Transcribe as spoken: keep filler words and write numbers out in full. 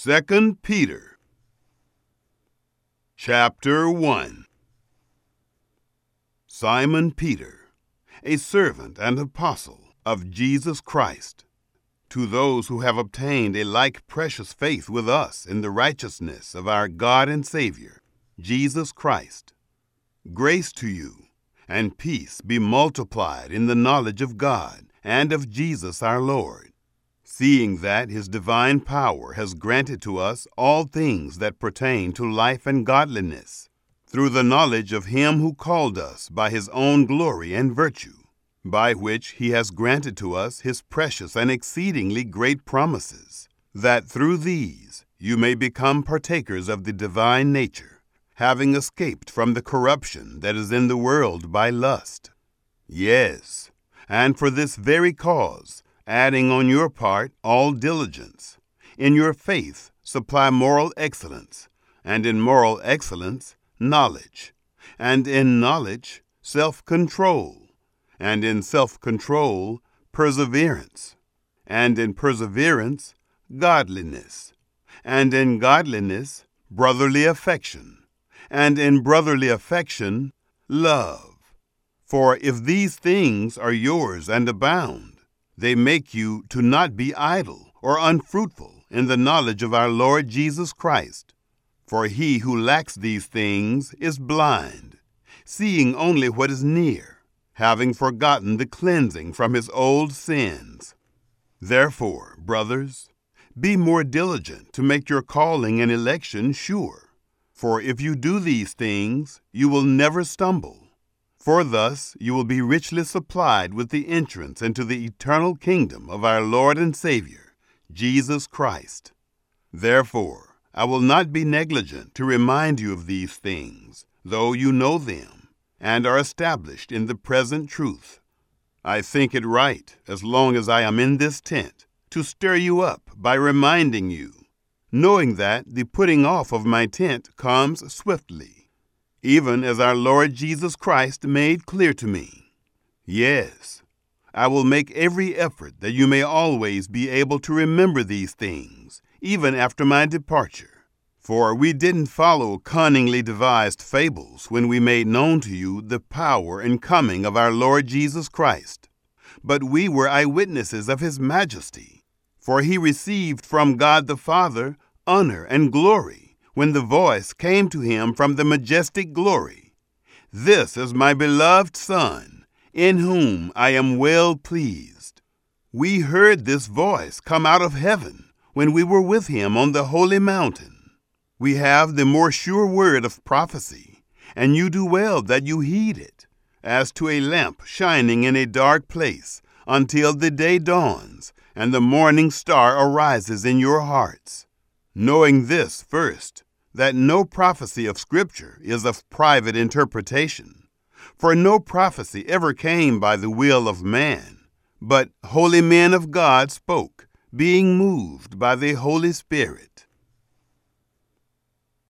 Second Peter, chapter one. Simon Peter, a servant and apostle of Jesus Christ, to those who have obtained a like precious faith with us in the righteousness of our God and Savior, Jesus Christ. Grace to you, and peace be multiplied in the knowledge of God and of Jesus our Lord, seeing that his divine power has granted to us all things that pertain to life and godliness, through the knowledge of him who called us by his own glory and virtue, by which he has granted to us his precious and exceedingly great promises, that through these you may become partakers of the divine nature, having escaped from the corruption that is in the world by lust. Yes, and for this very cause, adding on your part all diligence, in your faith supply moral excellence, and in moral excellence knowledge, and in knowledge self-control, and in self-control perseverance, and in perseverance godliness, and in godliness brotherly affection, and in brotherly affection love. For if these things are yours and abound, they make you to not be idle or unfruitful in the knowledge of our Lord Jesus Christ. For he who lacks these things is blind, seeing only what is near, having forgotten the cleansing from his old sins. Therefore, brothers, be more diligent to make your calling and election sure. For if you do these things, you will never stumble. For thus you will be richly supplied with the entrance into the eternal kingdom of our Lord and Savior, Jesus Christ. Therefore, I will not be negligent to remind you of these things, though you know them, and are established in the present truth. I think it right, as long as I am in this tent, to stir you up by reminding you, knowing that the putting off of my tent comes swiftly, even as our Lord Jesus Christ made clear to me. Yes, I will make every effort that you may always be able to remember these things, even after my departure. For we didn't follow cunningly devised fables when we made known to you the power and coming of our Lord Jesus Christ, but we were eyewitnesses of his majesty. For he received from God the Father honor and glory, when the voice came to him from the majestic glory, "This is my beloved Son, in whom I am well pleased." We heard this voice come out of heaven when we were with him on the holy mountain. We have the more sure word of prophecy, and you do well that you heed it, as to a lamp shining in a dark place, until the day dawns and the morning star arises in your hearts. Knowing this first, that no prophecy of Scripture is of private interpretation. For no prophecy ever came by the will of man, but holy men of God spoke, being moved by the Holy Spirit.